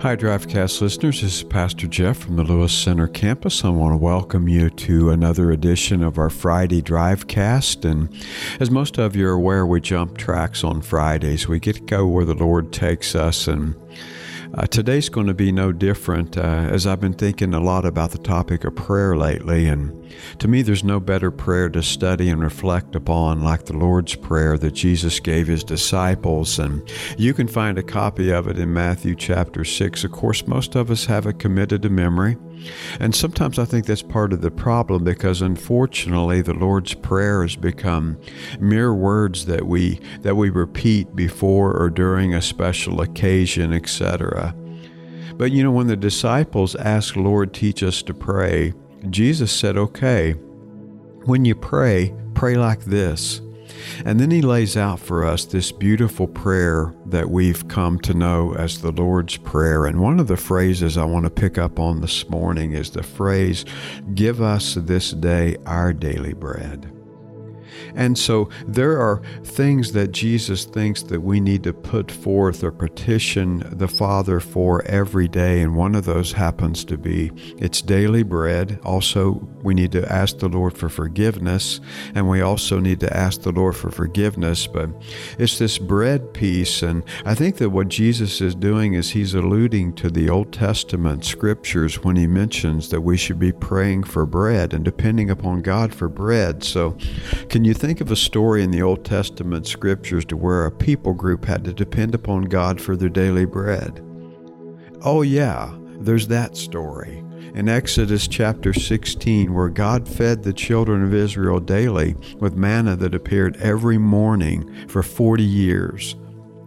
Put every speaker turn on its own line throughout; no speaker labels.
Hi, DriveCast listeners. This is Pastor Jeff from the Lewis Center campus. I want to welcome you to another edition of our Friday DriveCast. And as most of you are aware, we jump tracks on Fridays. We get to go where the Lord takes us. And today's going to be no different, as I've been thinking a lot about the topic of prayer lately. And to me, there's no better prayer to study and reflect upon like the Lord's Prayer that Jesus gave his disciples. And you can find a copy of it in Matthew chapter 6. Of course, most of us have it committed to memory. And sometimes I think that's part of the problem, because unfortunately the Lord's Prayer has become mere words that we repeat before or during a special occasion, etc. But when the disciples asked, "Lord, teach us to pray," Jesus said, "Okay, when you pray, pray like this." And then he lays out for us this beautiful prayer that we've come to know as the Lord's Prayer. And one of the phrases I want to pick up on this morning is the phrase, "Give us this day our daily bread." And so there are things that Jesus thinks that we need to put forth or petition the Father for every day. And one of those happens to be it's daily bread. Also, we need to ask the Lord for forgiveness. And we also need to ask the Lord for forgiveness. But it's this bread piece. And I think that what Jesus is doing is he's alluding to the Old Testament scriptures when he mentions that we should be praying for bread and depending upon God for bread. So can you think of a story in the Old Testament scriptures to where a people group had to depend upon God for their daily bread? Oh yeah, there's that story. In Exodus chapter 16, where God fed the children of Israel daily with manna that appeared every morning for 40 years.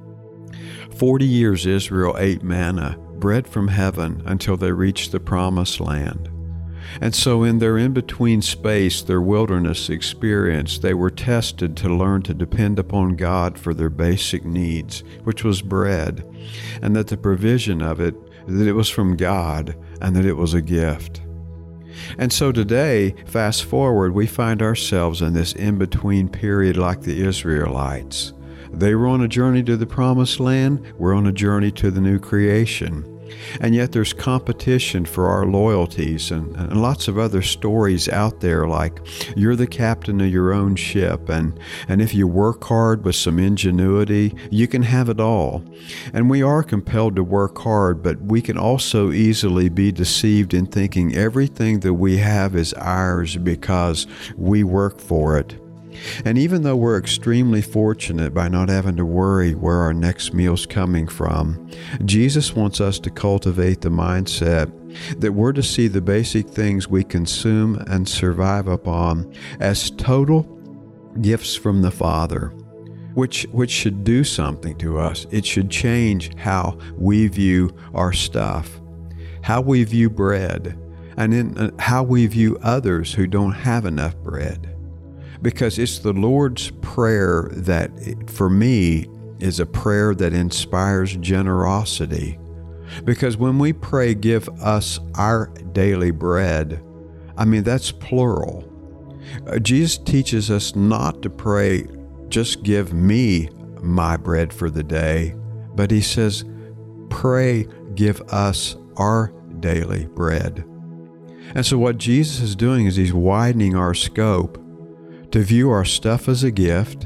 40 years Israel ate manna, bread from heaven, until they reached the promised land. And so in their in-between space, their wilderness experience, they were tested to learn to depend upon God for their basic needs, which was bread, and that the provision of it, that it was from God, and that it was a gift. And so today, fast forward, we find ourselves in this in-between period like the Israelites. They were on a journey to the promised land, we're on a journey to the new creation. And yet there's competition for our loyalties and lots of other stories out there, like you're the captain of your own ship, and if you work hard with some ingenuity, you can have it all. And we are compelled to work hard, but we can also easily be deceived in thinking everything that we have is ours because we work for it. And even though we're extremely fortunate by not having to worry where our next meal's coming from, Jesus wants us to cultivate the mindset that we're to see the basic things we consume and survive upon as total gifts from the Father, which should do something to us. It should change how we view our stuff, how we view bread, and in how we view others who don't have enough bread. Because it's the Lord's Prayer that, for me, is a prayer that inspires generosity. Because when we pray, "Give us our daily bread," that's plural. Jesus teaches us not to pray, "Just give me my bread for the day," but he says, pray, "Give us our daily bread." And so what Jesus is doing is he's widening our scope to view our stuff as a gift,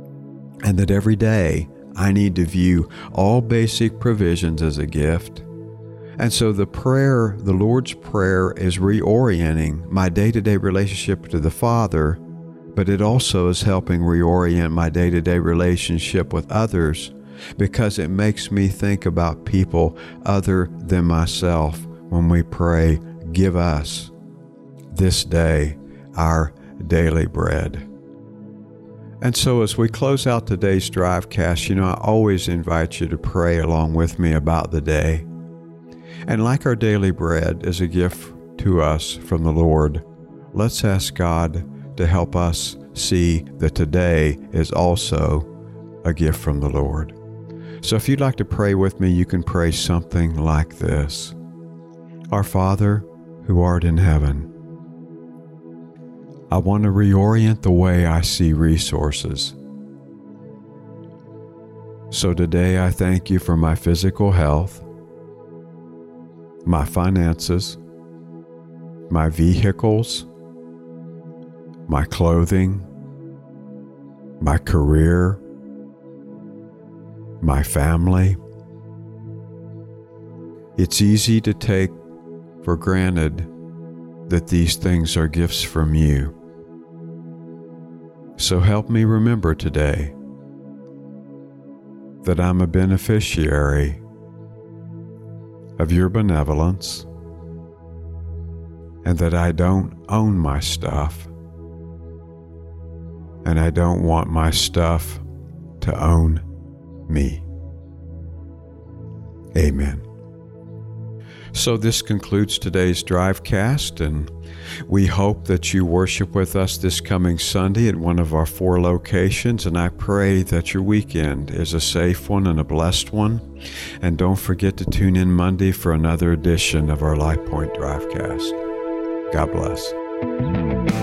and that every day I need to view all basic provisions as a gift. And so the Lord's Prayer, is reorienting my day-to-day relationship to the Father, but it also is helping reorient my day-to-day relationship with others, because it makes me think about people other than myself when we pray, "Give us this day our daily bread." And so as we close out today's DriveCast, I always invite you to pray along with me about the day. And like our daily bread is a gift to us from the Lord, let's ask God to help us see that today is also a gift from the Lord. So if you'd like to pray with me, you can pray something like this. Our Father, who art in heaven, I want to reorient the way I see resources. So today I thank you for my physical health. my finances, my vehicles, my clothing, my career, my family. It's easy to take for granted that these things are gifts from you. So help me remember today that I'm a beneficiary of your benevolence and that I don't own my stuff and I don't want my stuff to own me. Amen. So this concludes today's Drivecast, and we hope that you worship with us this coming Sunday at one of our 4 locations, and I pray that your weekend is a safe one and a blessed one. And don't forget to tune in Monday for another edition of our LifePoint Drivecast. God bless.